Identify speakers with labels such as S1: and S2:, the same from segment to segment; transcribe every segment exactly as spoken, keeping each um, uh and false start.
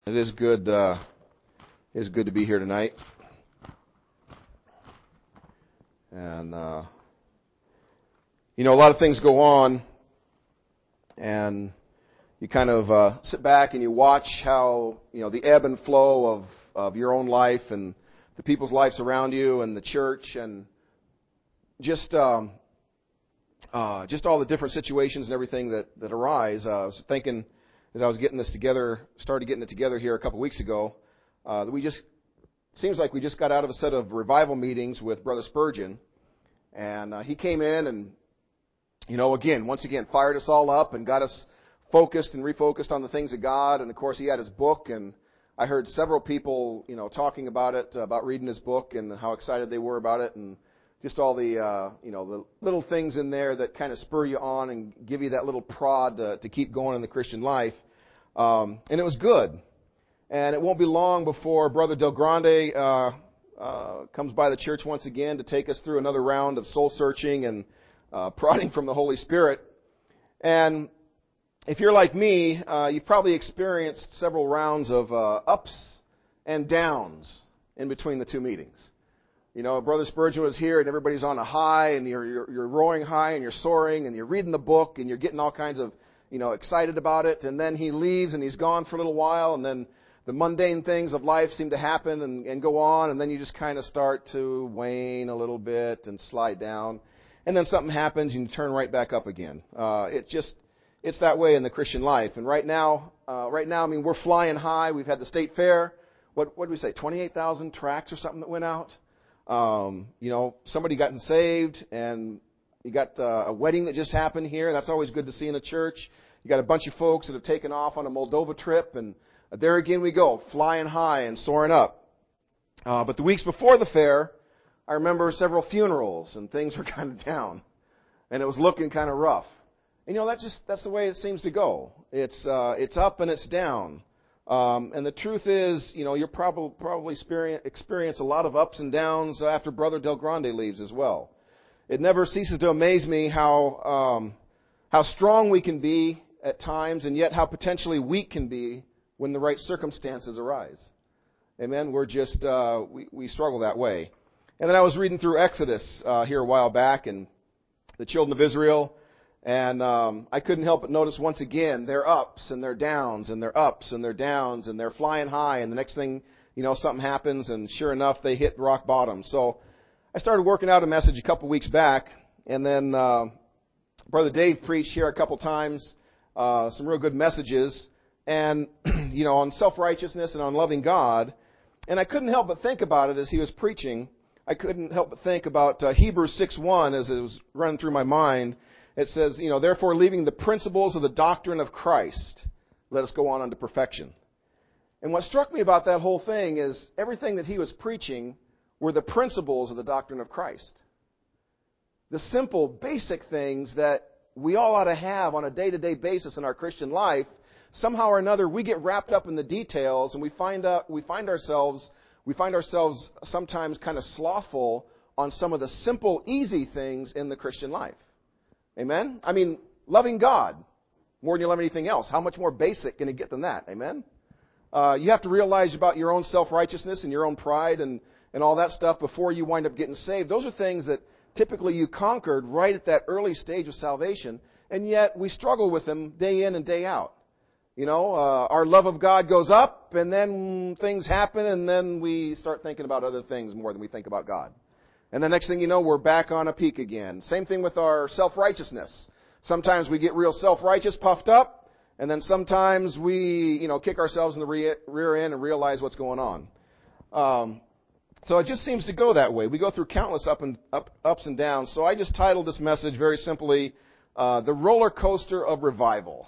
S1: It is good. Uh, it is good to be here tonight, and uh, you know, a lot of things go on, and you kind of uh, sit back and you watch how you know the ebb and flow of of your own life and the people's lives around you and the church, and just um, uh, just all the different situations and everything that that arise. Uh, I was thinking, as I was getting this together, started getting it together here a couple weeks ago, uh, that we just, seems like we just got out of a set of revival meetings with Brother Spurgeon. And uh, he came in and, you know, again, once again, fired us all up and got us focused and refocused on the things of God. And, of course, he had his book. And I heard several people, you know, talking about it, about reading his book and how excited they were about it. And just all the, uh, you know, the little things in there that kind of spur you on and give you that little prod to, to keep going in the Christian life. Um, and it was good. And it won't be long before Brother Del Grande uh, uh, comes by the church once again to take us through another round of soul searching and uh, prodding from the Holy Spirit. And if you're like me, uh, you've probably experienced several rounds of uh, ups and downs in between the two meetings. You know, Brother Spurgeon was here and everybody's on a high and you're, you're, you're roaring high and you're soaring and you're reading the book and you're getting all kinds of, you know, excited about it. And then he leaves and he's gone for a little while and then the mundane things of life seem to happen and, and go on. And then you just kind of start to wane a little bit and slide down. And then something happens and you turn right back up again. Uh, it just, it's that way in the Christian life. And right now, uh, right now, I mean, we're flying high. We've had the state fair. What, what did we say? twenty-eight thousand tracts or something that went out. Um, you know, somebody gotten saved, and you got uh, a wedding that just happened here. That's always good to see in a church. You got a bunch of folks that have taken off on a Moldova trip, and there again we go, flying high and soaring up. Uh, but the weeks before the fair, I remember several funerals, and things were kind of down, and it was looking kind of rough. And, you know, that's just that's the way it seems to go. It's uh, it's up and it's down. Um, and the truth is, you know, you'll probably, probably experience, experience a lot of ups and downs after Brother Del Grande leaves as well. It never ceases to amaze me how um, how strong we can be at times and yet how potentially weak can be when the right circumstances arise. Amen? We're just, uh, we, we struggle that way. And then I was reading through Exodus uh, here a while back and the children of Israel. And um, I couldn't help but notice once again their ups and their downs and their ups and their downs and they're flying high and the next thing, you know, something happens and sure enough they hit rock bottom. So I started working out a message a couple weeks back and then uh, Brother Dave preached here a couple times, uh, some real good messages and, you know, on self-righteousness and on loving God. And I couldn't help but think about it as he was preaching. I couldn't help but think about uh, Hebrews six one as it was running through my mind. It says, you know, therefore leaving the principles of the doctrine of Christ, let us go on unto perfection. And what struck me about that whole thing is everything that he was preaching were the principles of the doctrine of Christ. The simple, basic things that we all ought to have on a day-to-day basis in our Christian life. Somehow or another, we get wrapped up in the details and we find out, we find ourselves, we find ourselves sometimes kind of slothful on some of the simple, easy things in the Christian life. Amen? I mean, loving God more than you love anything else. How much more basic can it get than that? Amen? Uh, you have to realize about your own self-righteousness and your own pride and, and all that stuff before you wind up getting saved. Those are things that typically you conquered right at that early stage of salvation, and yet we struggle with them day in and day out. You know, uh, our love of God goes up, and then things happen, and then we start thinking about other things more than we think about God. And the next thing you know, we're back on a peak again. Same thing with our self-righteousness. Sometimes we get real self-righteous, puffed up, and then sometimes we, you know, kick ourselves in the re- rear end and realize what's going on. Um, so it just seems to go that way. We go through countless up and up, ups and downs. So I just titled this message very simply, uh, The Roller Coaster of Revival.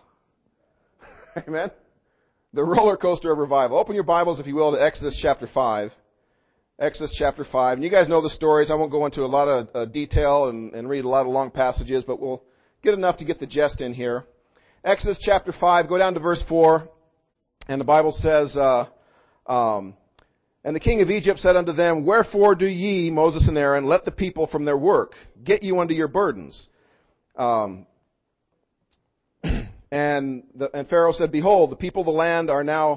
S1: Amen? The Roller Coaster of Revival. Open your Bibles, if you will, to Exodus chapter five. Exodus chapter five. And you guys know the stories. I won't go into a lot of uh, detail and, and read a lot of long passages, but we'll get enough to get the gist in here. Exodus chapter five, go down to verse four. And the Bible says, uh, um, And the king of Egypt said unto them, Wherefore do ye, Moses and Aaron, let the people from their work get you unto your burdens? Um, and, the, and Pharaoh said, Behold, the people of the land are now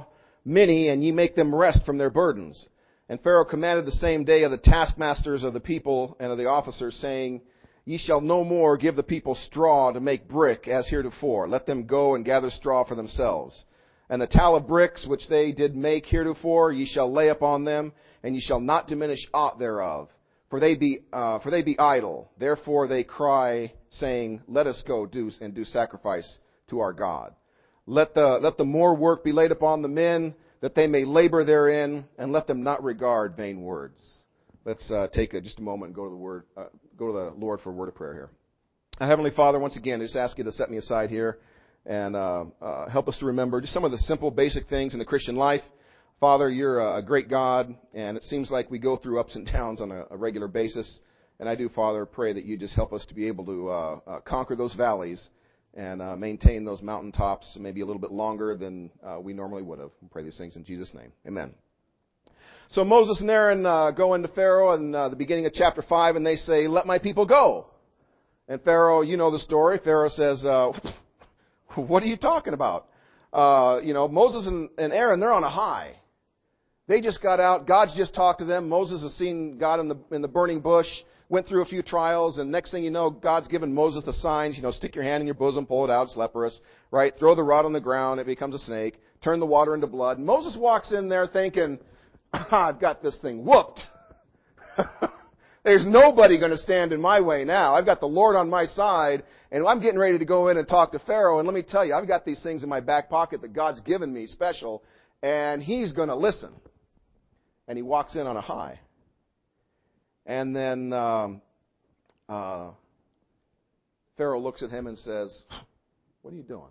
S1: many, and ye make them rest from their burdens. And Pharaoh commanded the same day of the taskmasters of the people and of the officers, saying, Ye shall no more give the people straw to make brick as heretofore. Let them go and gather straw for themselves. And the tall of bricks which they did make heretofore, ye shall lay upon them, and ye shall not diminish aught thereof. For they be uh, for they be idle. Therefore they cry, saying, Let us go do and do sacrifice to our God. Let the let the more work be laid upon the men, that they may labor therein, and let them not regard vain words. Let's uh, take a, just a moment and go to the word, uh, go to the Lord for a word of prayer here. Uh, Heavenly Father, once again, I just ask you to set me aside here and uh, uh, help us to remember just some of the simple, basic things in the Christian life. Father, you're a great God, and it seems like we go through ups and downs on a, a regular basis. And I do, Father, pray that you just help us to be able to uh, uh, conquer those valleys and uh, maintain those mountaintops maybe a little bit longer than uh, we normally would have. We pray these things in Jesus' name. Amen. So Moses and Aaron uh, go into Pharaoh in uh, the beginning of chapter five, and they say, Let my people go. And Pharaoh, you know the story. Pharaoh says, uh, what are you talking about? Uh, you know, Moses and, and Aaron, they're on a high. They just got out. God's just talked to them. Moses has seen God in the in the burning bush, went through a few trials, and next thing you know, God's given Moses the signs. You know, stick your hand in your bosom, pull it out, it's leprous, right? Throw the rod on the ground, it becomes a snake. Turn the water into blood. And Moses walks in there thinking, I've got this thing whooped. There's nobody going to stand in my way now. I've got the Lord on my side, and I'm getting ready to go in and talk to Pharaoh. And let me tell you, I've got these things in my back pocket that God's given me special, and he's going to listen. And he walks in on a high. And then um, uh, Pharaoh looks at him and says, What are you doing?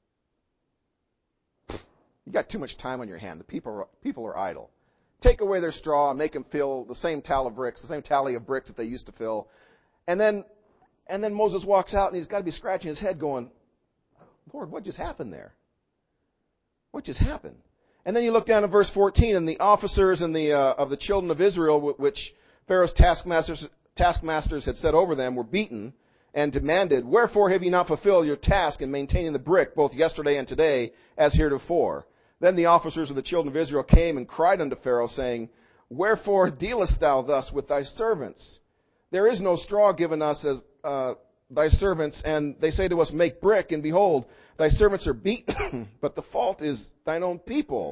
S1: You got too much time on your hand. The people are, people are idle. Take away their straw and make them fill the same tally of bricks, the same tally of bricks that they used to fill. And then, and then Moses walks out and he's got to be scratching his head going, Lord, what just happened there? What just happened? And then you look down at verse fourteen, and the officers and the uh, of the children of Israel, which Pharaoh's taskmasters, taskmasters had set over them, were beaten and demanded, Wherefore have ye not fulfilled your task in maintaining the brick both yesterday and today as heretofore? Then the officers of the children of Israel came and cried unto Pharaoh, saying, Wherefore dealest thou thus with thy servants? There is no straw given us as uh, thy servants, and they say to us, Make brick, and behold, thy servants are beaten, but the fault is thine own people.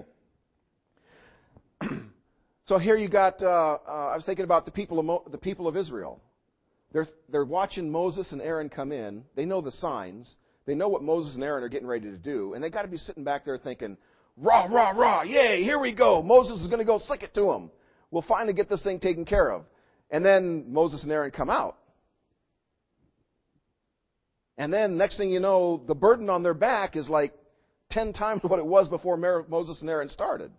S1: So here you got, uh, uh, I was thinking about the people of, Mo- the people of Israel. They're, they're watching Moses and Aaron come in. They know the signs. They know what Moses and Aaron are getting ready to do. And they got to be sitting back there thinking, Rah, rah, rah, yay, here we go. Moses is going to go slick it to him. We'll finally get this thing taken care of. And then Moses and Aaron come out. And then next thing you know, the burden on their back is like ten times what it was before Moses and Aaron started.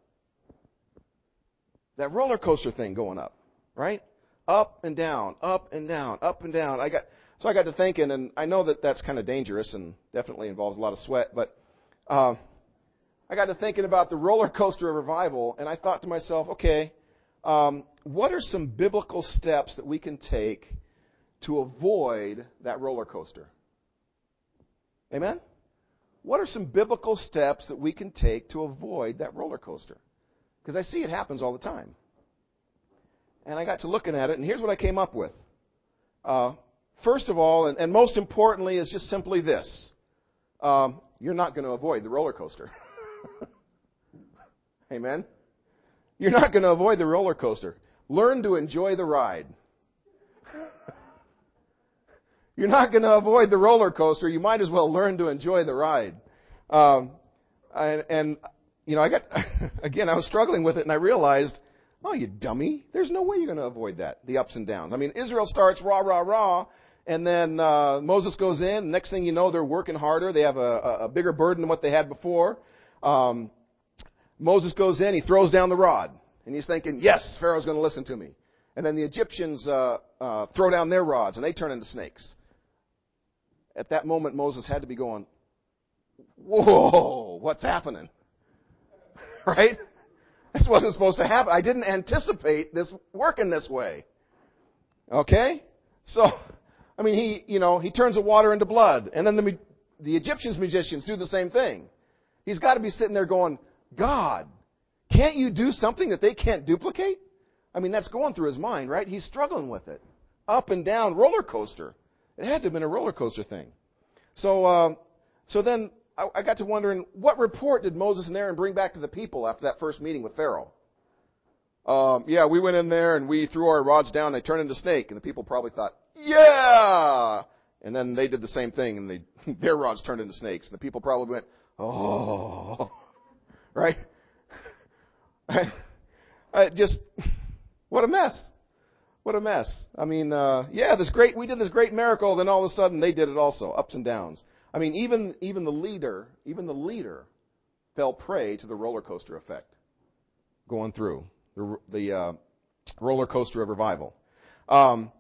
S1: That roller coaster thing going up, right? Up and down, up and down, up and down. I got so I got to thinking, and I know that that's kind of dangerous and definitely involves a lot of sweat, but uh, I got to thinking about the roller coaster of revival, and I thought to myself, okay, um, what are some biblical steps that we can take to avoid that roller coaster? Amen? What are some biblical steps that we can take to avoid that roller coaster? Because I see it happens all the time. And I got to looking at it, and here's what I came up with. Uh, first of all, and, and most importantly, is just simply this. Um, you're not going to avoid the roller coaster. Amen? You're not going to avoid the roller coaster. Learn to enjoy the ride. You're not going to avoid the roller coaster. You might as well learn to enjoy the ride. Um, and, and, you know, I got, again, I was struggling with it, and I realized, oh, you dummy, there's no way you're going to avoid that, the ups and downs. I mean, Israel starts rah, rah, rah, and then uh, Moses goes in. Next thing you know, they're working harder. They have a, a bigger burden than what they had before. Um, Moses goes in, he throws down the rod, and he's thinking, yes, Pharaoh's going to listen to me. And then the Egyptians uh, uh, throw down their rods, and they turn into snakes. At that moment, Moses had to be going, whoa, what's happening? Right? This wasn't supposed to happen. I didn't anticipate this working this way. Okay? So, I mean, he, you know, he turns the water into blood. And then the, the Egyptians magicians do the same thing. He's got to be sitting there going, God, can't you do something that they can't duplicate? I mean, that's going through his mind, right? He's struggling with it. Up and down roller coaster. It had to have been a roller coaster thing. So, uh, so then I, I got to wondering, what report did Moses and Aaron bring back to the people after that first meeting with Pharaoh? Um, yeah, we went in there and we threw our rods down. They turned into snake, and the people probably thought, yeah. And then they did the same thing, and they, their rods turned into snakes. And the people probably went, oh, right? I, I just, what a mess. What a mess. I mean, uh, yeah, this great, we did this great miracle, then all of a sudden they did it also, ups and downs. I mean, even, even the leader, even the leader fell prey to the roller coaster effect going through the, the, uh, roller coaster of revival. Um,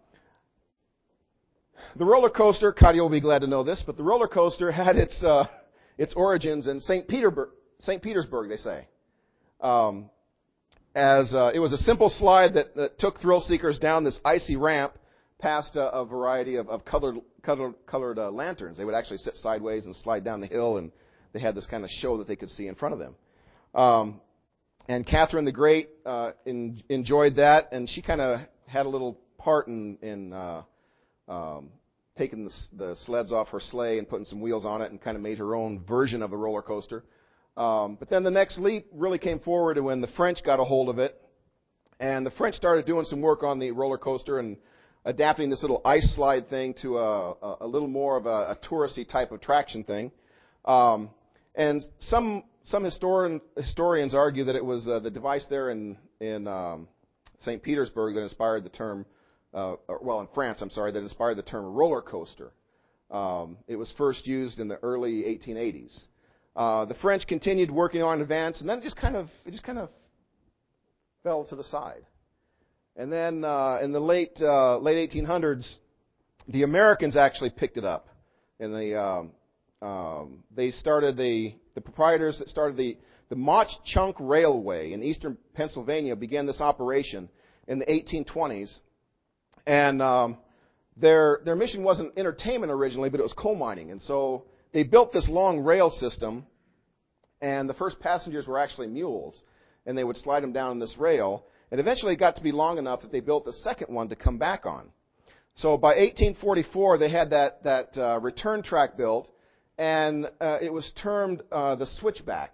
S1: The roller coaster, Katia will be glad to know this, but the roller coaster had its uh, its origins in Saint Petersburg, Saint Petersburg, they say. Um, as uh, it was a simple slide that, that took thrill seekers down this icy ramp past a, a variety of, of colored colored, colored uh, lanterns. They would actually sit sideways and slide down the hill, and they had this kind of show that they could see in front of them. Um, and Catherine the Great uh, in, enjoyed that, and she kind of had a little part in. in uh, Um, taking the, the sleds off her sleigh and putting some wheels on it and kind of made her own version of the roller coaster. Um, but then the next leap really came forward when the French got a hold of it. And the French started doing some work on the roller coaster and adapting this little ice slide thing to a, a, a little more of a, a touristy type of attraction thing. Um, and some some historian, historians argue that it was uh, the device there in, in um, Saint Petersburg that inspired the term Uh, well, in France, I'm sorry, that inspired the term roller coaster. Um, it was first used in the early eighteen eighties. Uh, the French continued working on advance, and then it just kind of it just kind of fell to the side. And then uh, in the late uh, late eighteen hundreds, the Americans actually picked it up, and the um, um, they started the the proprietors that started the the Mauch Chunk Railway in eastern Pennsylvania began this operation in the eighteen twenties. And um, their their mission wasn't entertainment originally, but it was coal mining. And so they built this long rail system, and the first passengers were actually mules, and they would slide them down this rail. And eventually it got to be long enough that they built a second one to come back on. So by eighteen forty-four, they had that that uh, return track built, and uh, it was termed uh, the switchback.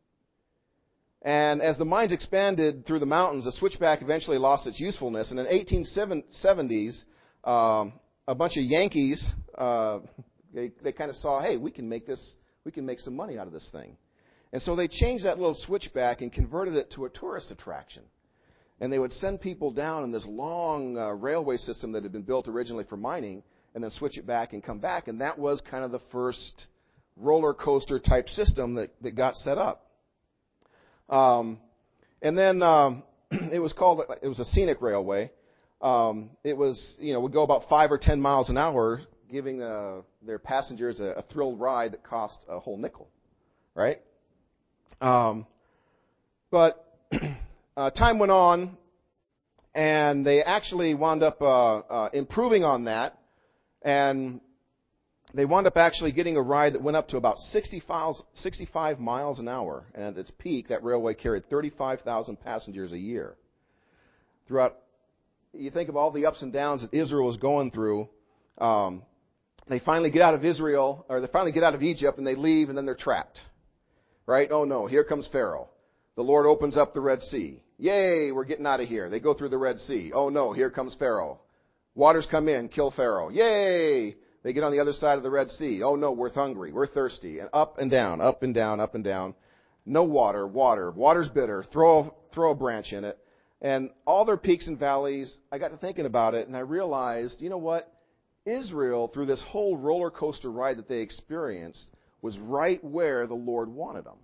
S1: And as the mines expanded through the mountains, the switchback eventually lost its usefulness. And in the eighteen seventies, um, a bunch of Yankees, uh, they, they kind of saw, hey, we can make this, we can make some money out of this thing. And so they changed that little switchback and converted it to a tourist attraction. And they would send people down in this long uh, railway system that had been built originally for mining, and then switch it back and come back. And that was kind of the first roller coaster type system that, that got set up. Um, and then um, it was called, it was a scenic railway. Um, it was, you know, would go about five or ten miles an hour, giving uh, their passengers a, a thrilled ride that cost a whole nickel, right? Um, but uh, time went on, and they actually wound up uh, uh, improving on that, and they wound up actually getting a ride that went up to about sixty-five miles an hour. And at its peak, that railway carried thirty-five thousand passengers a year. Throughout, you think of all the ups and downs that Israel was going through. Um, they finally get out of Israel, or they finally get out of Egypt, and they leave, and then they're trapped. Right? Oh no, here comes Pharaoh. The Lord opens up the Red Sea. Yay, we're getting out of here. They go through the Red Sea. Oh no, here comes Pharaoh. Waters come in, kill Pharaoh. Yay! They get on the other side of the Red Sea. Oh no, we're hungry. We're thirsty. And up and down, up and down, up and down. No water, water. Water's bitter. Throw, throw a branch in it. And all their peaks and valleys, I got to thinking about it, and I realized, you know what? Israel, through this whole roller coaster ride that they experienced, was right where the Lord wanted them.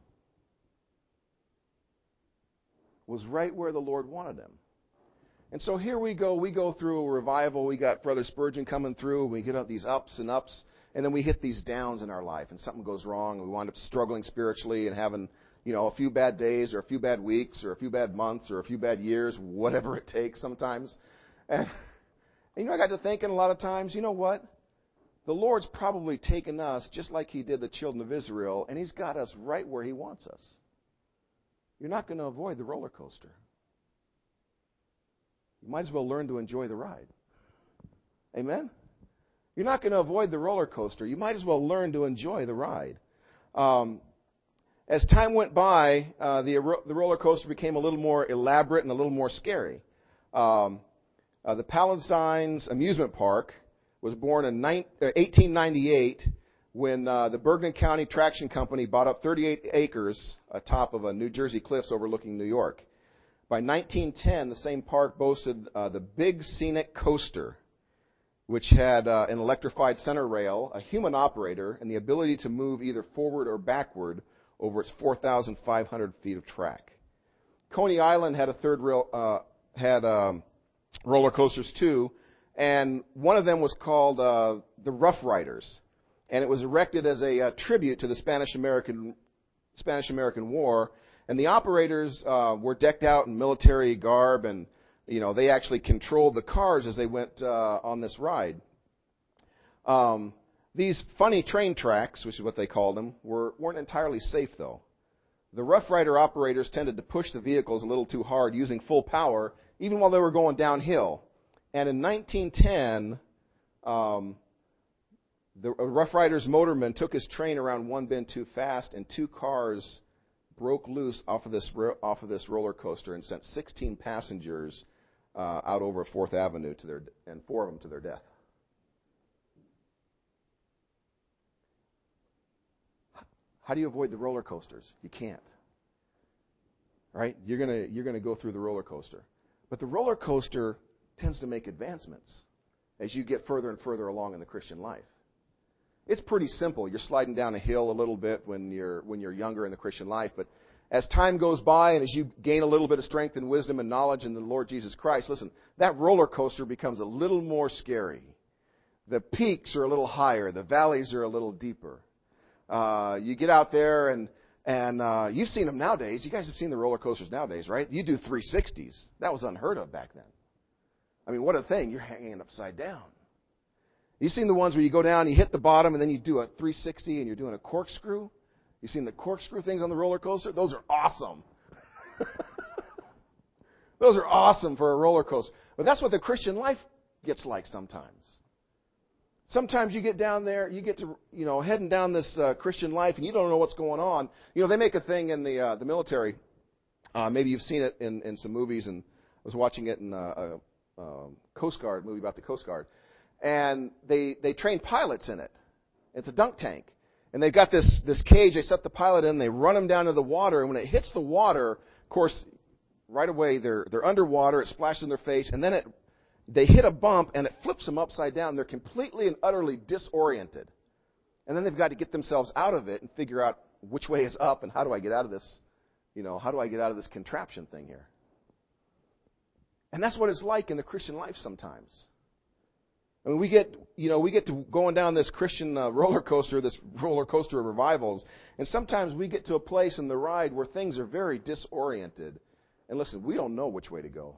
S1: Was right where the Lord wanted them. And so here we go. We go through a revival. We got Brother Spurgeon coming through. We get up these ups and ups. And then we hit these downs in our life. And something goes wrong. And we wind up struggling spiritually and having, you know, a few bad days or a few bad weeks or a few bad months or a few bad years, whatever it takes sometimes. And, and you know, I got to thinking a lot of times, you know what? The Lord's probably taken us just like He did the children of Israel, and He's got us right where He wants us. you're not going to avoid the roller coaster. You might as well learn to enjoy the ride. Amen? You're not going to avoid the roller coaster. You might as well learn to enjoy the ride. Um, as time went by, uh, the, the roller coaster became a little more elaborate and a little more scary. Um, uh, the Palatines Amusement Park was born in eighteen ninety-eight when uh, the Bergen County Traction Company bought up thirty-eight acres atop of a New Jersey cliffs overlooking New York. By nineteen ten, the same park boasted uh, the Big Scenic Coaster, which had uh, an electrified center rail, a human operator, and the ability to move either forward or backward over its four thousand five hundred feet of track. Coney Island had a third rail, uh, had um, roller coasters too, and one of them was called uh, the Rough Riders, and it was erected as a uh, tribute to the Spanish-American Spanish-American War. And the operators uh, were decked out in military garb, and you know they actually controlled the cars as they went uh, on this ride. Um, these funny train tracks, which is what they called them, were, weren't entirely safe, though. The Rough Rider operators tended to push the vehicles a little too hard, using full power, even while they were going downhill. And in nineteen ten, um, the Rough Rider's motorman took his train around one bend too fast, and two cars broke loose off of this off of this roller coaster and sent sixteen passengers uh, out over Fourth Avenue to their and four of them to their death. How do you avoid the roller coasters? You can't. Right? You're gonna you're gonna go through the roller coaster, but the roller coaster tends to make advancements as you get further and further along in the Christian life. It's pretty simple. You're sliding down a hill a little bit when you're when you're younger in the Christian life, but as time goes by and as you gain a little bit of strength and wisdom and knowledge in the Lord Jesus Christ, listen, that roller coaster becomes a little more scary. The peaks are a little higher. The valleys are a little deeper. Uh, you get out there and and uh, you've seen them nowadays. You guys have seen the roller coasters nowadays, right? You do three sixties. That was unheard of back then. I mean, what a thing. You're hanging upside down. You've seen the ones where you go down, you hit the bottom, and then you do a three sixty, and you're doing a corkscrew? You've seen the corkscrew things on the roller coaster? Those are awesome. Those are awesome for a roller coaster. But that's what the Christian life gets like sometimes. Sometimes you get down there, you get to, you know, heading down this uh, Christian life, and you don't know what's going on. You know, they make a thing in the uh, the military. Uh, maybe you've seen it in, in some movies, and I was watching it in a, a, a Coast Guard movie about the Coast Guard. And they, they train pilots in it. It's a dunk tank. And they've got this, this cage. They set the pilot in. They run him down to the water. And when it hits the water, of course, right away they're, they're underwater. It splashes in their face. And then it, they hit a bump and it flips them upside down. They're completely and utterly disoriented. And then they've got to get themselves out of it and figure out which way is up and how do I get out of this, you know, how do I get out of this contraption thing here? And that's what it's like in the Christian life sometimes. I mean, we get, you know, we get to going down this Christian uh, roller coaster, this roller coaster of revivals, and sometimes we get to a place in the ride where things are very disoriented. And listen, we don't know which way to go.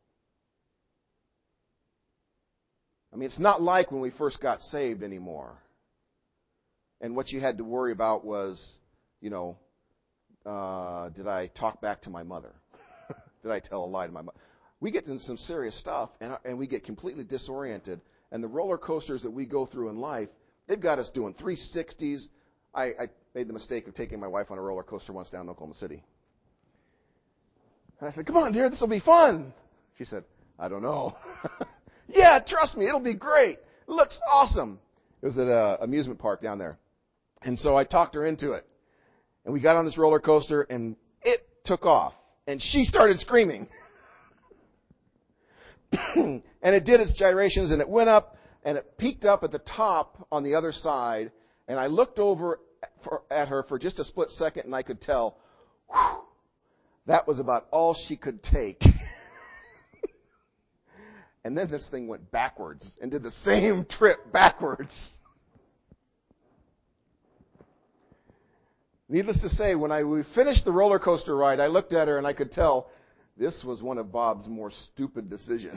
S1: I mean, it's not like when we first got saved anymore. And what you had to worry about was, you know, uh, did I talk back to my mother? Did I tell a lie to my mother? We get into some serious stuff, and, and we get completely disoriented. And the roller coasters that we go through in life, they've got us doing three sixties. I, I made the mistake of taking my wife on a roller coaster once down in Oklahoma City. And I said, come on, dear, this will be fun. She said, I don't know. Yeah, trust me, it'll be great. It looks awesome. It was at an amusement park down there. And so I talked her into it. And we got on this roller coaster, and it took off. And she started screaming. And it did its gyrations, and it went up, and it peaked up at the top on the other side. And I looked over for, at her for just a split second, and I could tell, whew, that was about all she could take. And then this thing went backwards and did the same trip backwards. Needless to say, when I we finished the roller coaster ride, I looked at her and I could tell this was one of Bob's more stupid decisions.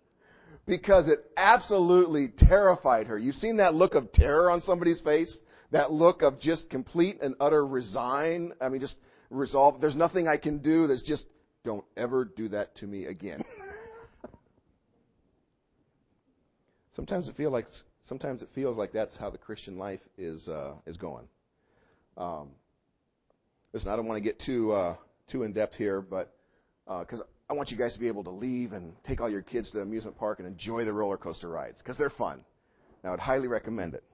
S1: Because it absolutely terrified her. You've seen that look of terror on somebody's face? that look of just complete and utter resign. I mean, just resolve. There's nothing I can do. There's just, don't ever do that to me again. Sometimes it feels like sometimes it feels like that's how the Christian life is uh, is going. Um, listen, I don't want to get too uh, too in depth here, but because uh, I want you guys to be able to leave and take all your kids to the amusement park and enjoy the roller coaster rides because they're fun. And I would highly recommend it.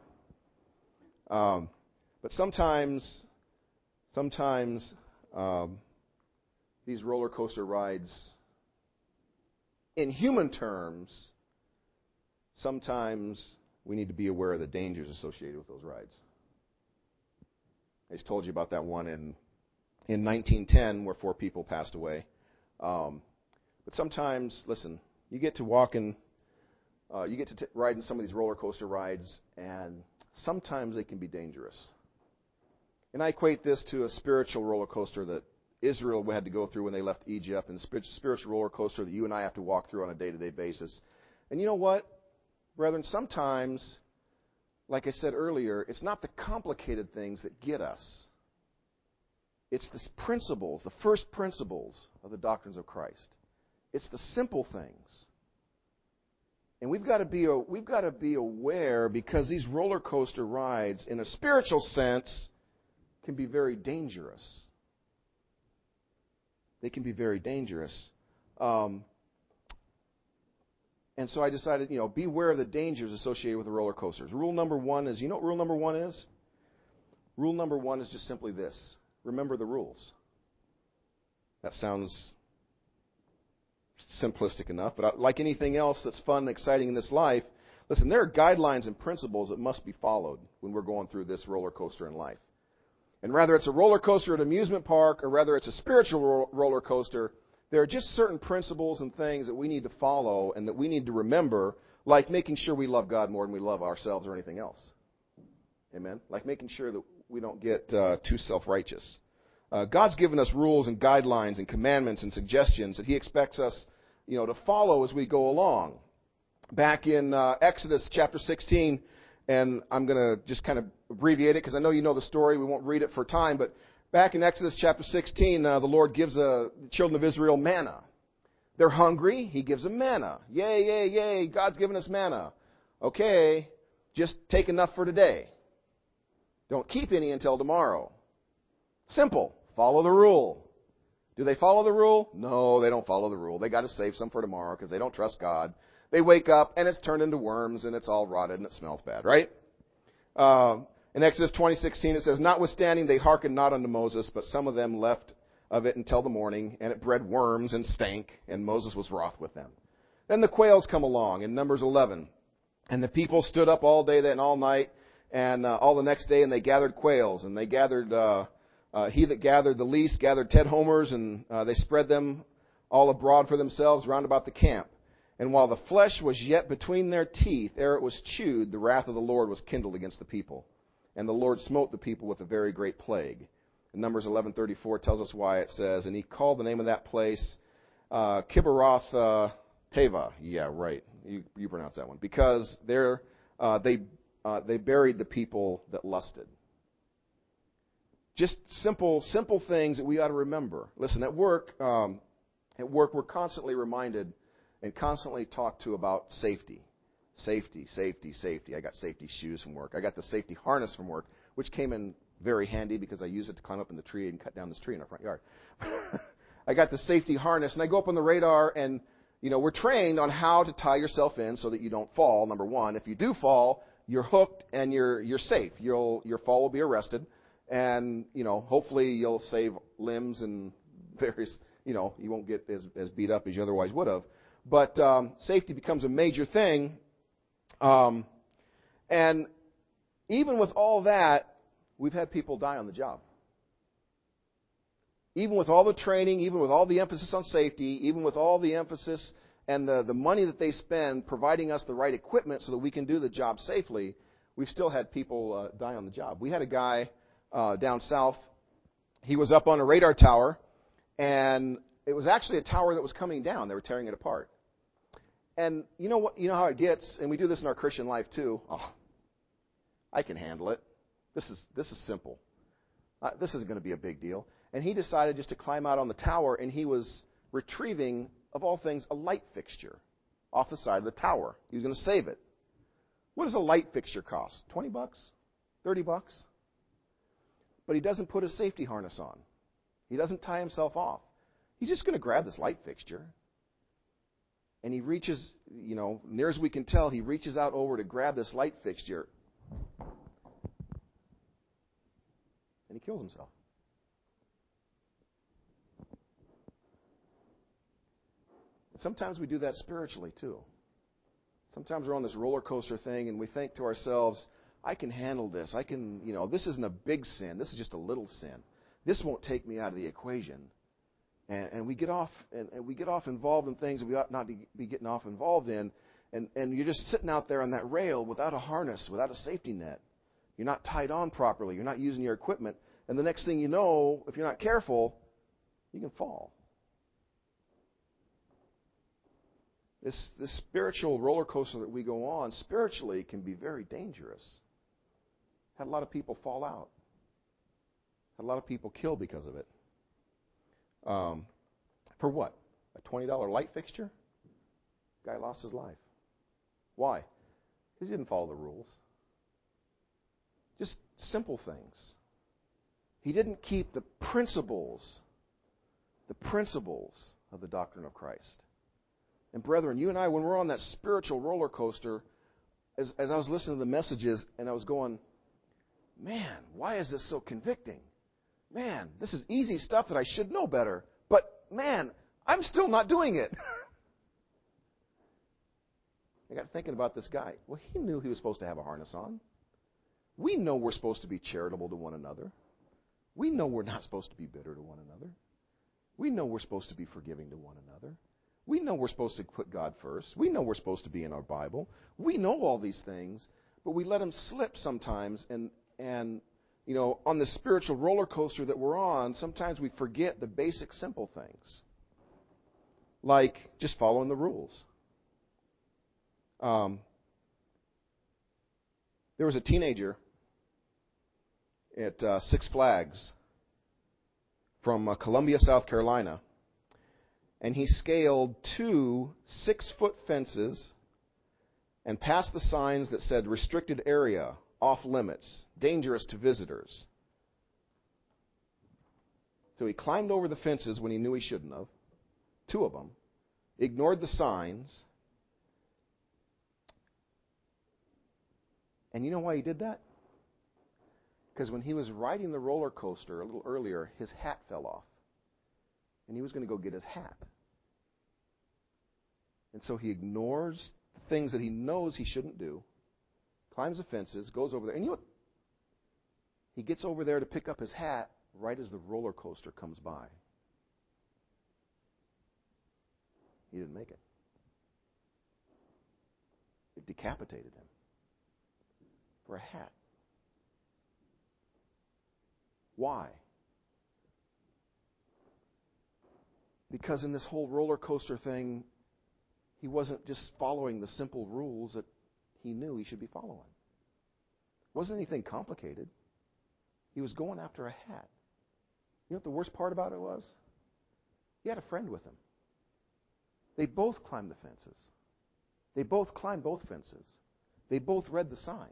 S1: Um, but sometimes, sometimes um, these roller coaster rides, in human terms, sometimes we need to be aware of the dangers associated with those rides. I just told you about that one in in nineteen ten where four people passed away. Um, but sometimes, listen, you get to walk in, uh, you get to t- ride in some of these roller coaster rides, and sometimes they can be dangerous. And I equate this to a spiritual roller coaster that Israel had to go through when they left Egypt, and a spiritual roller coaster that you and I have to walk through on a day-to-day basis. And you know what, brethren, sometimes, like I said earlier, it's not the complicated things that get us. It's the principles, the first principles of the doctrines of Christ. It's the simple things. And we've got to be we've got to be aware, because these roller coaster rides, in a spiritual sense, can be very dangerous. They can be very dangerous. Um, and so I decided, you know, beware of the dangers associated with the roller coasters. Rule number one is, you know what rule number one is? Rule number one is just simply this. Remember the rules. That sounds simplistic enough, but like anything else that's fun and exciting in this life, listen, there are guidelines and principles that must be followed when we're going through this roller coaster in life. And whether it's a roller coaster at an amusement park or whether it's a spiritual roller coaster, there are just certain principles and things that we need to follow and that we need to remember, like making sure we love God more than we love ourselves or anything else. Amen? Like making sure that we don't get uh, too self-righteous. Uh, God's given us rules and guidelines and commandments and suggestions that He expects us, you know, to follow as we go along. Back in uh, Exodus chapter sixteen, and I'm going to just kind of abbreviate it because I know you know the story. We won't read it for time, but back in Exodus chapter sixteen, uh, the Lord gives uh, the children of Israel manna. They're hungry. He gives them manna. Yay, yay, yay. God's given us manna. Okay, just take enough for today. Don't keep any until tomorrow. Simple. Follow the rule. Do they follow the rule? No, they don't follow the rule. They got to save some for tomorrow because they don't trust God. They wake up and it's turned into worms and it's all rotted and it smells bad, right? Uh, in Exodus twenty sixteen it says, "Notwithstanding they hearkened not unto Moses, but some of them left of it until the morning, and it bred worms and stank, and Moses was wroth with them." Then the quails come along in Numbers eleven. "And the people stood up all day and all night, and uh, all the next day, and they gathered quails, and they gathered, uh, uh, he that gathered the least gathered ten homers, and uh, they spread them all abroad for themselves round about the camp. And while the flesh was yet between their teeth, ere it was chewed, the wrath of the Lord was kindled against the people. And the Lord smote the people with a very great plague." And Numbers eleven thirty-four tells us why. It says, "And he called the name of that place uh, Kibroth uh, Teva." Yeah, right. You, you pronounce that one. Because there uh, they uh, they buried the people that lusted. Just simple, simple things that we ought to remember. Listen, at work, um, at work, we're constantly reminded and constantly talked to about safety. Safety, safety, safety. I got safety shoes from work. I got the safety harness from work, which came in very handy because I use it to climb up in the tree and cut down this tree in our front yard. I got the safety harness, and I go up on the radar, and you know we're trained on how to tie yourself in so that you don't fall. Number one, if you do fall, you're hooked and you're you're safe. You'll your fall will be arrested, and you know hopefully you'll save limbs and various. You know you won't get as as beat up as you otherwise would have. But um, safety becomes a major thing, um, and even with all that, we've had people die on the job. Even with all the training, even with all the emphasis on safety, even with all the emphasis and the, the money that they spend providing us the right equipment so that we can do the job safely, we've still had people uh, die on the job. We had a guy uh, down south. He was up on a radar tower, and it was actually a tower that was coming down. They were tearing it apart. And you know what? You know how it gets, and we do this in our Christian life too. Oh, I can handle it. This is this is simple. Uh, this isn't going to be a big deal. And he decided just to climb out on the tower, and he was retrieving, of all things, a light fixture off the side of the tower. He was going to save it. What does a light fixture cost? twenty bucks? thirty bucks? But he doesn't put a safety harness on. He doesn't tie himself off. He's just going to grab this light fixture. And he reaches, you know, near as we can tell, he reaches out over to grab this light fixture. And he kills himself. Sometimes we do that spiritually too. Sometimes we're on this roller coaster thing and we think to ourselves, I can handle this. I can, you know, this isn't a big sin. This is just a little sin. This won't take me out of the equation. And, and we get off and, and we get off involved in things that we ought not to be getting off involved in. And, and you're just sitting out there on that rail without a harness, without a safety net. You're not tied on properly. You're not using your equipment. And the next thing you know, if you're not careful, you can fall. This, this spiritual roller coaster that we go on, spiritually, can be very dangerous. Had a lot of people fall out. Had a lot of people killed because of it. Um, for what? A twenty dollar light fixture? Guy lost his life. Why? Because he didn't follow the rules. Just simple things. He didn't keep the principles, the principles of the doctrine of Christ. And brethren, you and I, when we're on that spiritual roller coaster, as, as I was listening to the messages and I was going, man, why is this so convicting? Man, this is easy stuff that I should know better. But, man, I'm still not doing it. I got thinking about this guy. Well, he knew he was supposed to have a harness on. We know we're supposed to be charitable to one another. We know we're not supposed to be bitter to one another. We know we're supposed to be forgiving to one another. We know we're supposed to put God first. We know we're supposed to be in our Bible. We know all these things, but we let them slip sometimes. And, and you know, on this spiritual roller coaster that we're on, sometimes we forget the basic, simple things, like just following the rules. Um, there was a teenager at uh, Six Flags from uh, Columbia, South Carolina. And he scaled two six-foot fences and passed the signs that said restricted area, off limits, dangerous to visitors. So he climbed over the fences when he knew he shouldn't have, two of them, ignored the signs. And you know why he did that? Because when he was riding the roller coaster a little earlier, his hat fell off. And he was going to go get his hat. And so he ignores the things that he knows he shouldn't do, climbs the fences, goes over there. And you know what? He gets over there to pick up his hat right as the roller coaster comes by. He didn't make it. It decapitated him for a hat. Why? Because in this whole roller coaster thing, he wasn't just following the simple rules that he knew he should be following. It wasn't anything complicated. He was going after a hat. You know what the worst part about it was? He had a friend with him. They both climbed the fences. They both climbed both fences. They both read the signs.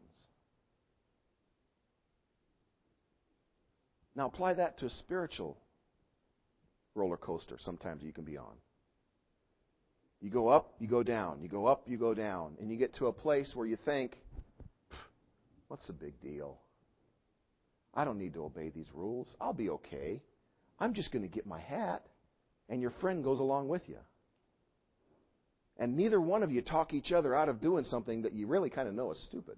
S1: Now apply that to a spiritual roller coaster sometimes you can be on. You go up, you go down. You go up, you go down. And you get to a place where you think, what's the big deal? I don't need to obey these rules. I'll be okay. I'm just going to get my hat. And your friend goes along with you. And neither one of you talk each other out of doing something that you really kind of know is stupid.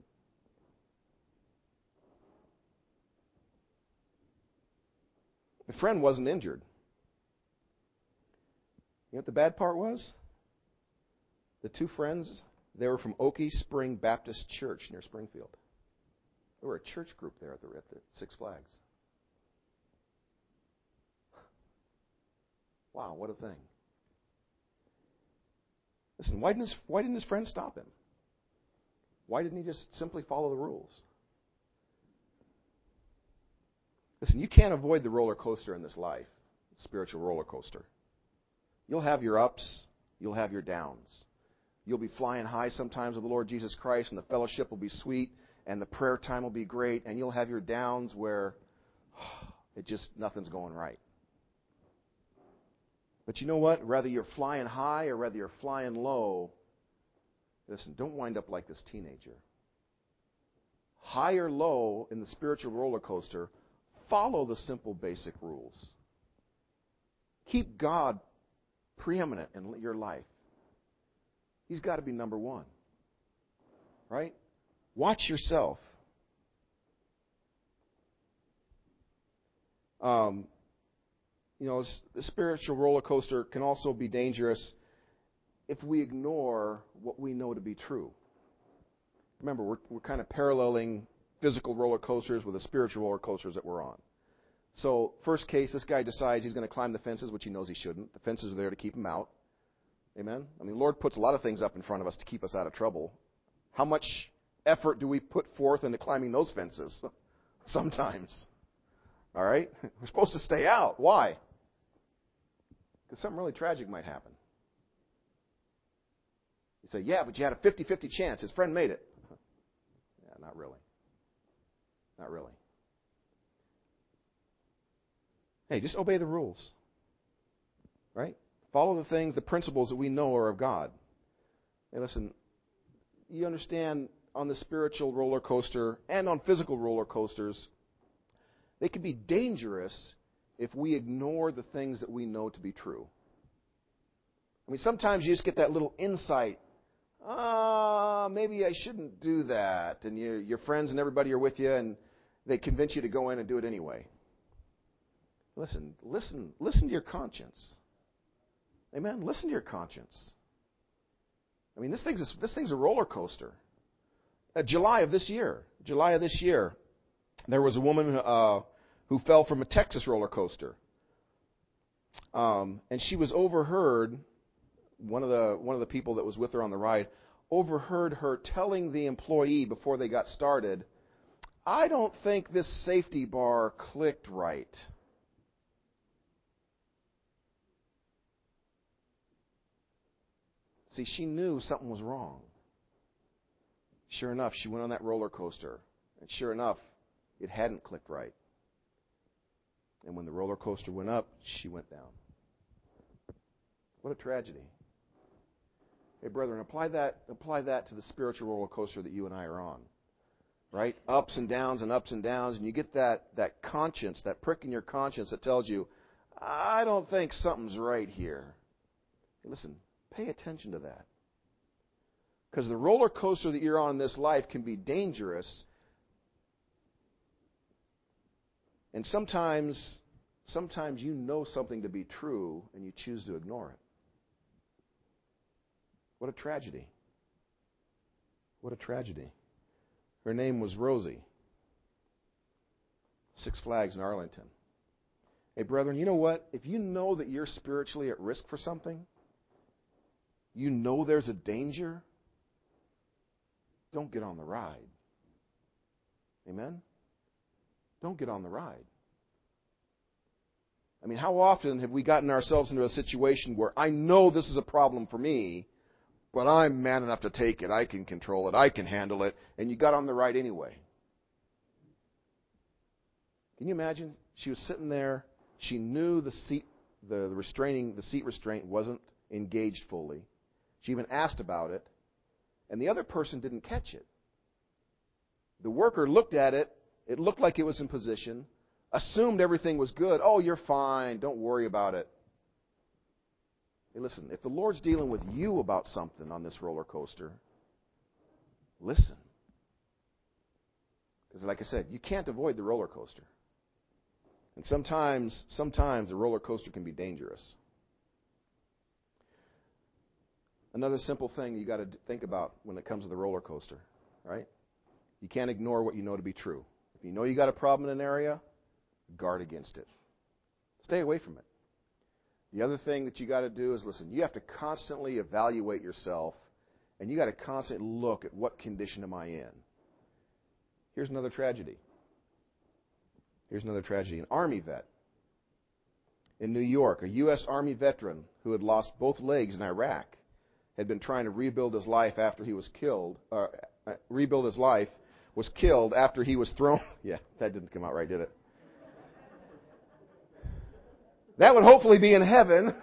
S1: The friend wasn't injured. You know what the bad part was? The two friends, they were from Okie Spring Baptist Church near Springfield. They were a church group there at the, at the Six Flags. Wow, what a thing. Listen, why didn't his, why didn't his friend stop him? Why didn't he just simply follow the rules? Listen, you can't avoid the roller coaster in this life, the spiritual roller coaster. You'll have your ups, you'll have your downs. You'll be flying high sometimes with the Lord Jesus Christ, and the fellowship will be sweet, and the prayer time will be great, and you'll have your downs where it just, nothing's going right. But you know what? Whether you're flying high or whether you're flying low, listen, don't wind up like this teenager. High or low in the spiritual roller coaster, follow the simple basic rules. Keep God preeminent in your life. He's got to be number one. Right? Watch yourself. Um, you know, the spiritual roller coaster can also be dangerous if we ignore what we know to be true. Remember, we're, we're kind of paralleling physical roller coasters with the spiritual roller coasters that we're on. So, first case, this guy decides he's going to climb the fences, which he knows he shouldn't. The fences are there to keep him out. Amen? I mean, the Lord puts a lot of things up in front of us to keep us out of trouble. How much effort do we put forth into climbing those fences? Sometimes. All right? We're supposed to stay out. Why? Because something really tragic might happen. You say, yeah, but you had a fifty-fifty chance. His friend made it. Yeah, not really. Not really. Hey, just obey the rules. Right? Follow the things, the principles that we know are of God. Hey, listen, you understand on the spiritual roller coaster and on physical roller coasters, they can be dangerous if we ignore the things that we know to be true. I mean, sometimes you just get that little insight. Ah, maybe I shouldn't do that. And you, your friends and everybody are with you, and they convince you to go in and do it anyway. Listen, listen, listen to your conscience. Amen? Listen to your conscience. I mean, this thing's a, this thing's a roller coaster. Uh, July of this year, July of this year, there was a woman uh, who fell from a Texas roller coaster, um, and she was overheard. One of the one of the people that was with her on the ride overheard her telling the employee before they got started, "I don't think this safety bar clicked right." See, she knew something was wrong. Sure enough, she went on that roller coaster, and sure enough, it hadn't clicked right. And when the roller coaster went up, she went down. What a tragedy. Hey, brethren, apply that, apply that to the spiritual roller coaster that you and I are on. Right? Ups and downs and ups and downs, and you get that, that conscience, that prick in your conscience that tells you, I don't think something's right here. Hey, listen, pay attention to that. Because the roller coaster that you're on in this life can be dangerous. And sometimes, sometimes you know something to be true and you choose to ignore it. What a tragedy. What a tragedy. Her name was Rosie. Six Flags in Arlington. Hey, brethren, you know what? If you know that you're spiritually at risk for something, you know there's a danger, don't get on the ride. Amen? Don't get on the ride. I mean, how often have we gotten ourselves into a situation where I know this is a problem for me, but I'm man enough to take it, I can control it, I can handle it, and you got on the ride anyway. Can you imagine? She was sitting there, she knew the seat, the restraining, the seat restraint wasn't engaged fully. She even asked about it, and the other person didn't catch it. The worker looked at it, it looked like it was in position, assumed everything was good. Oh, you're fine, don't worry about it. Hey, listen, if the Lord's dealing with you about something on this roller coaster, listen. Because like I said, you can't avoid the roller coaster. And sometimes, sometimes the roller coaster can be dangerous. Another simple thing you got to think about when it comes to the roller coaster, right? You can't ignore what you know to be true. If you know you got a problem in an area, guard against it. Stay away from it. The other thing that you got to do is, listen, you have to constantly evaluate yourself, and you got to constantly look at what condition am I in. Here's another tragedy. Here's another tragedy. An Army vet in New York, a U S Army veteran who had lost both legs in Iraq, had been trying to rebuild his life after he was killed, uh, rebuild his life, was killed after he was thrown. Yeah, that didn't come out right, did it? That would hopefully be in heaven.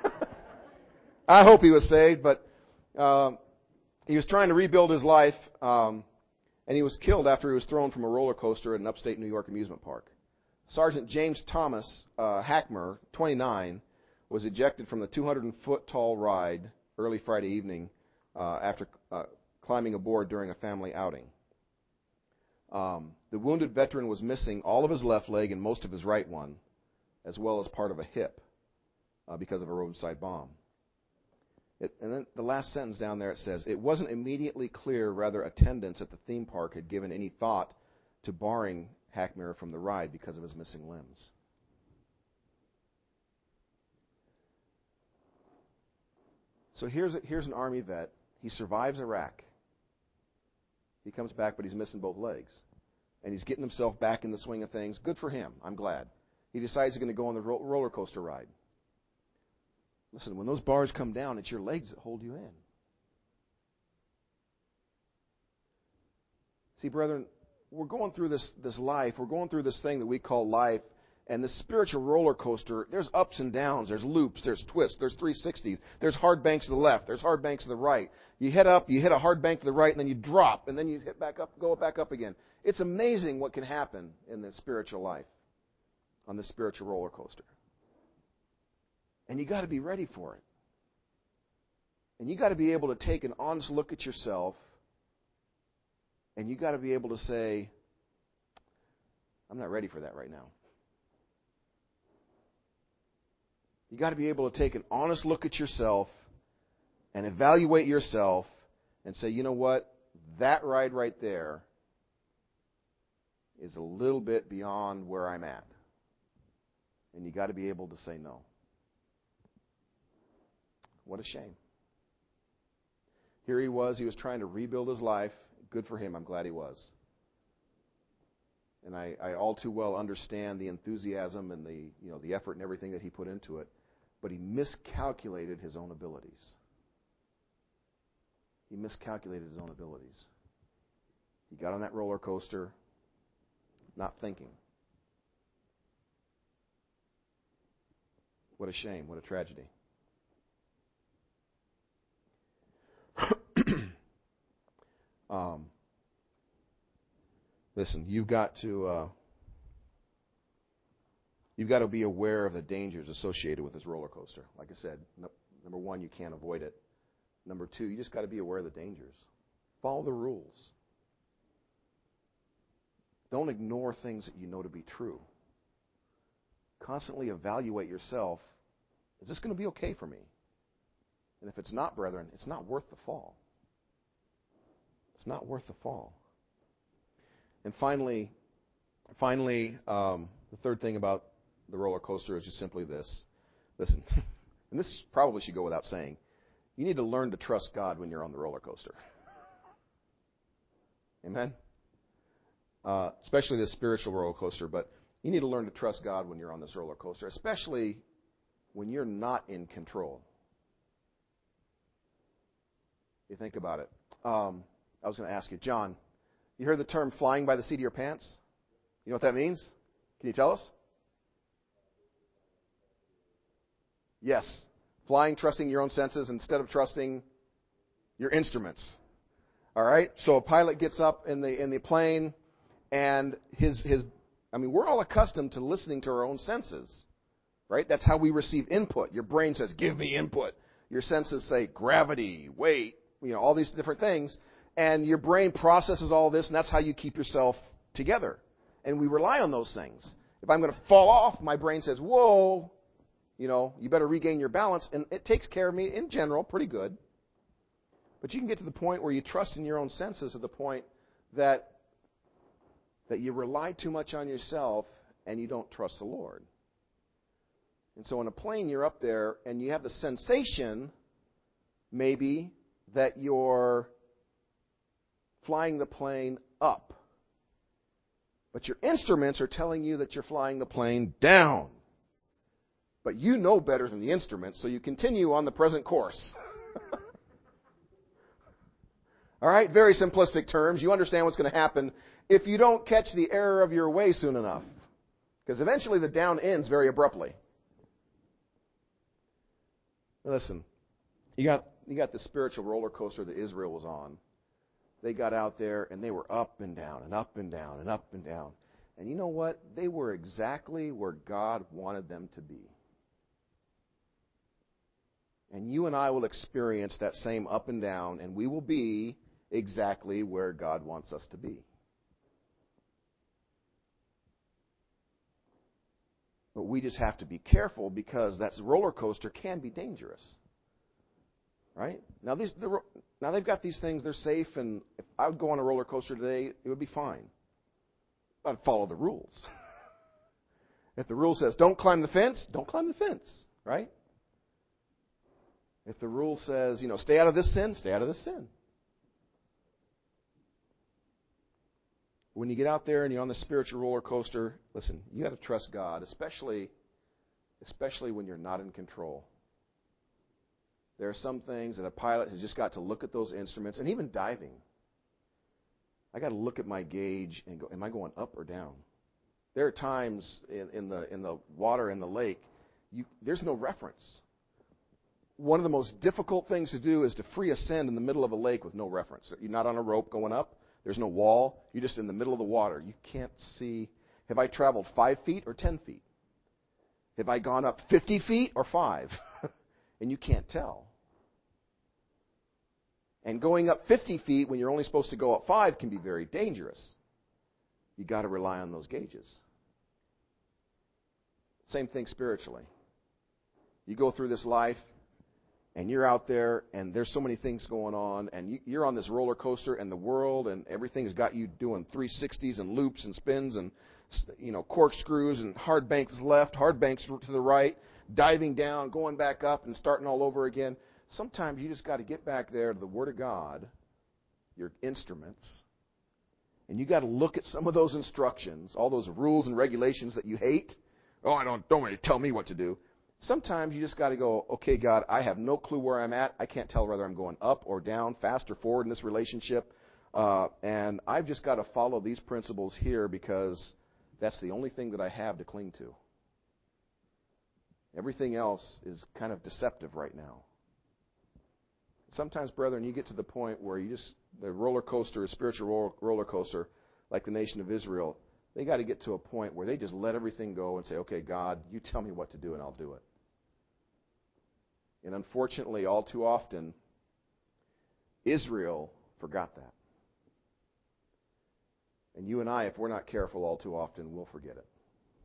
S1: I hope he was saved, but um, he was trying to rebuild his life, um, and he was killed after he was thrown from a roller coaster at an upstate New York amusement park. Sergeant James Thomas uh, Hackmer, twenty-nine, was ejected from the two hundred foot tall ride early Friday evening uh, after uh, climbing aboard during a family outing. Um, the wounded veteran was missing all of his left leg and most of his right one, as well as part of a hip, uh, because of a roadside bomb. It, and then the last sentence down there, it says, it wasn't immediately clear whether attendants at the theme park had given any thought to barring Hackmer from the ride because of his missing limbs. So here's, a, here's an Army vet. He survives Iraq. He comes back, but he's missing both legs. And he's getting himself back in the swing of things. Good for him. I'm glad. He decides he's going to go on the ro- roller coaster ride. Listen, when those bars come down, it's your legs that hold you in. See, brethren, we're going through this, this life. We're going through this thing that we call life. And this spiritual roller coaster, there's ups and downs. There's loops. There's twists. There's three sixties. There's hard banks to the left. There's hard banks to the right. You hit up, you hit a hard bank to the right, and then you drop, and then you hit back up, go back up again. It's amazing what can happen in the spiritual life on this spiritual roller coaster. And you got to be ready for it. And you got to be able to take an honest look at yourself, and you got to be able to say, I'm not ready for that right now. You got to be able to take an honest look at yourself and evaluate yourself and say, you know what? That ride right there is a little bit beyond where I'm at. And you got to be able to say no. What a shame. Here he was. He was trying to rebuild his life. Good for him. I'm glad he was. And I, I all too well understand the enthusiasm and the, you know, the effort and everything that he put into it. But he miscalculated his own abilities. He miscalculated his own abilities. He got on that roller coaster, not thinking. What a shame. What a tragedy. um, listen, you've got to... Uh, You've got to be aware of the dangers associated with this roller coaster. Like I said, no, number one, you can't avoid it. Number two, you just got to be aware of the dangers. Follow the rules. Don't ignore things that you know to be true. Constantly evaluate yourself. Is this going to be okay for me? And if it's not, brethren, it's not worth the fall. It's not worth the fall. And finally, finally, um, the third thing about the roller coaster is just simply this. Listen, and this probably should go without saying. You need to learn to trust God when you're on the roller coaster. Amen? Uh, especially this spiritual roller coaster, but you need to learn to trust God when you're on this roller coaster, especially when you're not in control. You think about it. Um, I was going to ask you, John, you heard the term flying by the seat of your pants? You know what that means? Can you tell us? Yes. Flying, trusting your own senses instead of trusting your instruments. All right? So a pilot gets up in the in the plane, and his his I mean, we're all accustomed to listening to our own senses. Right? That's how we receive input. Your brain says, "Give me input." Your senses say gravity, weight, you know, all these different things, and your brain processes all this, and that's how you keep yourself together. And we rely on those things. If I'm going to fall off, my brain says, "Whoa, you know, you better regain your balance." And it takes care of me in general pretty good. But you can get to the point where you trust in your own senses to the point that that you rely too much on yourself and you don't trust the Lord. And so in a plane, you're up there and you have the sensation, maybe, that you're flying the plane up. But your instruments are telling you that you're flying the plane down. But you know better than the instruments, so you continue on the present course. All right, very simplistic terms. You understand what's going to happen if you don't catch the error of your way soon enough. Because eventually the down ends very abruptly. Listen, you got you got the spiritual roller coaster that Israel was on. They got out there and they were up and down and up and down and up and down. And you know what? They were exactly where God wanted them to be. And you and I will experience that same up and down, and we will be exactly where God wants us to be. But we just have to be careful because that roller coaster can be dangerous. Right? Now, these, the, now they've got these things, they're safe, and if I would go on a roller coaster today, it would be fine. I'd follow the rules. If the rule says don't climb the fence, don't climb the fence. Right? If the rule says, you know, stay out of this sin, stay out of this sin. When you get out there and you're on the spiritual roller coaster, listen, you got to trust God, especially, especially when you're not in control. There are some things that a pilot has just got to look at those instruments, and even diving. I got to look at my gauge and go, am I going up or down? There are times in, in the in the water in the lake, you, there's no reference. One of the most difficult things to do is to free ascend in the middle of a lake with no reference. You're not on a rope going up. There's no wall. You're just in the middle of the water. You can't see. Have I traveled five feet or ten feet? Have I gone up fifty feet or five? And you can't tell. And going up fifty feet when you're only supposed to go up five can be very dangerous. You've got to rely on those gauges. Same thing spiritually. You go through this life, and you're out there, and there's so many things going on, and you're on this roller coaster, and the world and everything's got you doing three sixties and loops and spins and, you know, corkscrews and hard banks left, hard banks to the right, diving down, going back up, and starting all over again. Sometimes you just got to get back there to the Word of God, your instruments, and you got to look at some of those instructions, all those rules and regulations that you hate. Oh, I don't don't really tell me what to do. Sometimes you just got to go, okay, God, I have no clue where I'm at. I can't tell whether I'm going up or down, fast or forward in this relationship. Uh, and I've just got to follow these principles here because that's the only thing that I have to cling to. Everything else is kind of deceptive right now. Sometimes, brethren, you get to the point where you just, the roller coaster, a spiritual roller coaster, like the nation of Israel, they got to get to a point where they just let everything go and say, okay, God, you tell me what to do and I'll do it. And unfortunately, all too often, Israel forgot that. And you and I, if we're not careful, all too often, we'll forget it.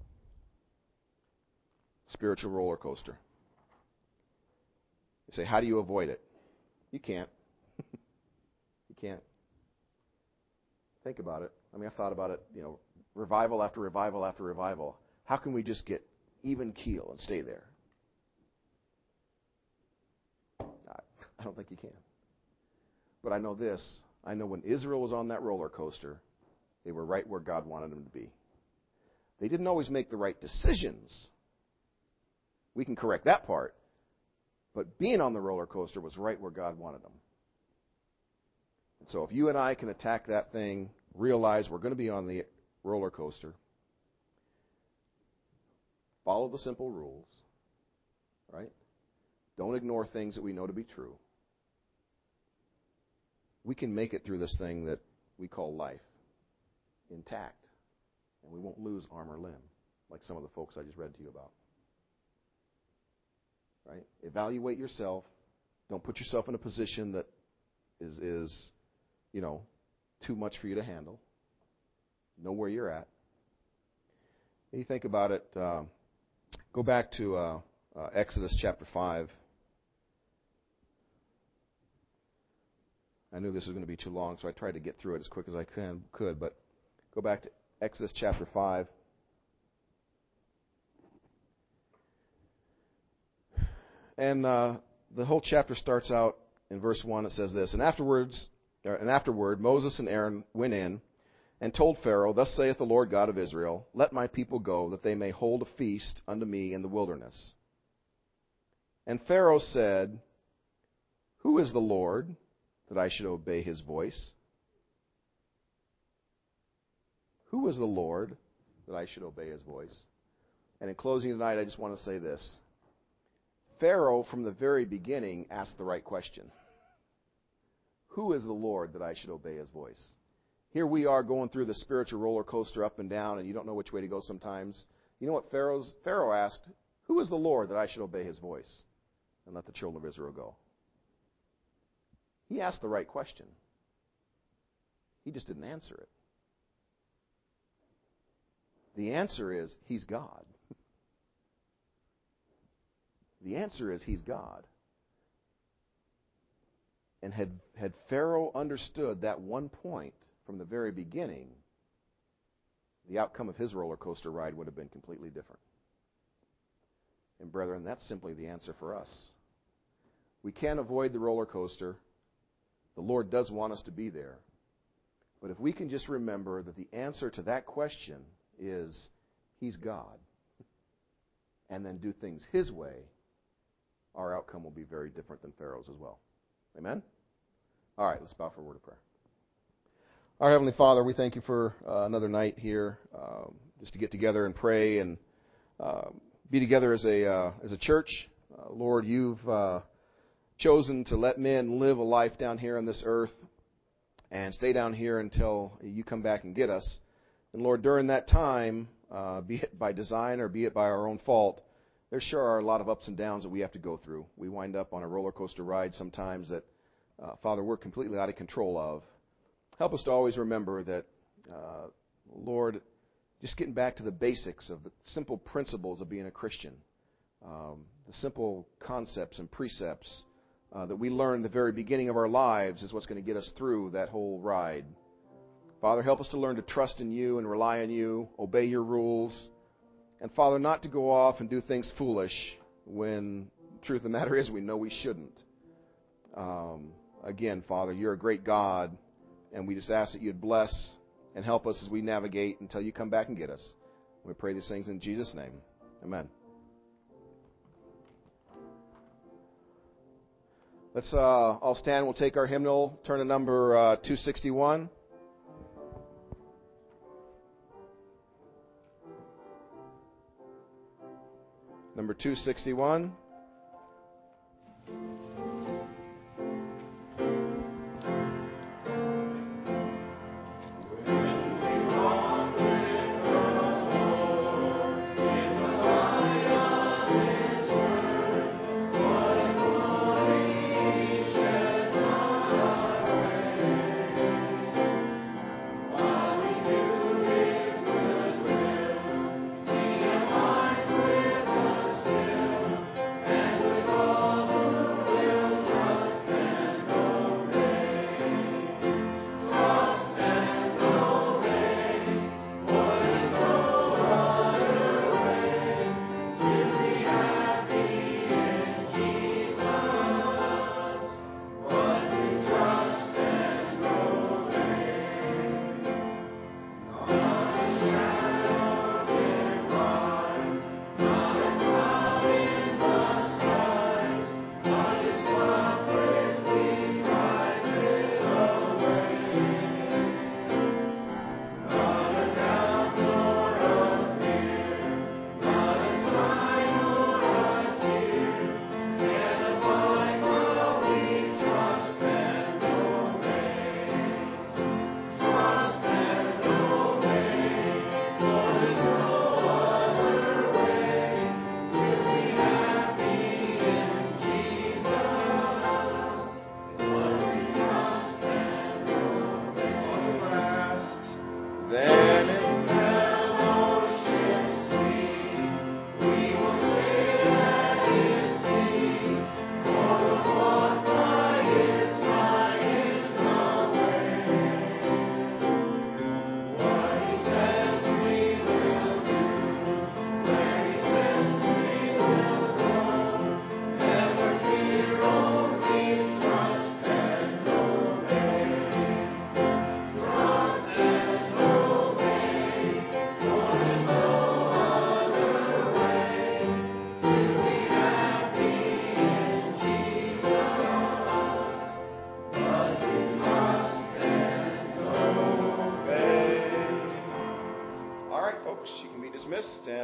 S1: Spiritual roller coaster. You say, how do you avoid it? You can't. You can't. Think about it. I mean, I've thought about it, you know, revival after revival after revival. How can we just get even keel and stay there? I don't think you can. But I know this. I know when Israel was on that roller coaster, they were right where God wanted them to be. They didn't always make the right decisions. We can correct that part. But being on the roller coaster was right where God wanted them. And so if you and I can attack that thing, realize we're going to be on the roller coaster, follow the simple rules, right? Don't ignore things that we know to be true. We can make it through this thing that we call life intact. And we won't lose arm or limb, like some of the folks I just read to you about. Right? Evaluate yourself. Don't put yourself in a position that is, is, you know, too much for you to handle. Know where you're at. And you think about it, uh, go back to uh, uh, Exodus chapter five. I knew this was going to be too long, so I tried to get through it as quick as I can, could. But go back to Exodus chapter five. And uh, the whole chapter starts out in verse one. It says this, and afterwards, or, and afterward, Moses and Aaron went in, and told Pharaoh, Thus saith the Lord God of Israel, Let my people go, that they may hold a feast unto me in the wilderness. And Pharaoh said, Who is the Lord, that I should obey his voice? Who is the Lord, that I should obey his voice? And in closing tonight, I just want to say this. Pharaoh, from the very beginning, asked the right question. Who is the Lord, that I should obey his voice? Here we are going through the spiritual roller coaster up and down, and you don't know which way to go sometimes. You know what Pharaoh's, Pharaoh asked? Who is the Lord, that I should obey his voice and let the children of Israel go? He asked the right question. He just didn't answer it. The answer is, he's God. The answer is, he's God. And had, had Pharaoh understood that one point from the very beginning, the outcome of his roller coaster ride would have been completely different. And brethren, that's simply the answer for us. We can't avoid the roller coaster. The Lord does want us to be there. But if we can just remember that the answer to that question is, he's God, and then do things his way, our outcome will be very different than Pharaoh's as well. Amen? All right, let's bow for a word of prayer. Our Heavenly Father, we thank you for uh, another night here, um, just to get together and pray and uh, be together as a uh, as a church. Uh, Lord, you've uh, chosen to let men live a life down here on this earth and stay down here until you come back and get us. And Lord, during that time, uh, be it by design or be it by our own fault, there sure are a lot of ups and downs that we have to go through. We wind up on a roller coaster ride sometimes that, uh, Father, we're completely out of control of. Help us to always remember that, uh, Lord, just getting back to the basics of the simple principles of being a Christian, um, the simple concepts and precepts uh, that we learn at the very beginning of our lives is what's going to get us through that whole ride. Father, help us to learn to trust in you and rely on you, obey your rules, and Father, not to go off and do things foolish when the truth of the matter is we know we shouldn't. Um, again, Father, you're a great God, and we just ask that you'd bless and help us as we navigate until you come back and get us. We pray these things in Jesus' name. Amen. Let's uh, all stand. We'll take our hymnal, turn to number uh, two sixty-one. Number two sixty-one.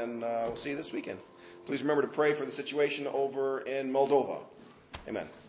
S1: and uh, we'll see you this weekend. Please remember to pray for the situation over in Moldova. Amen.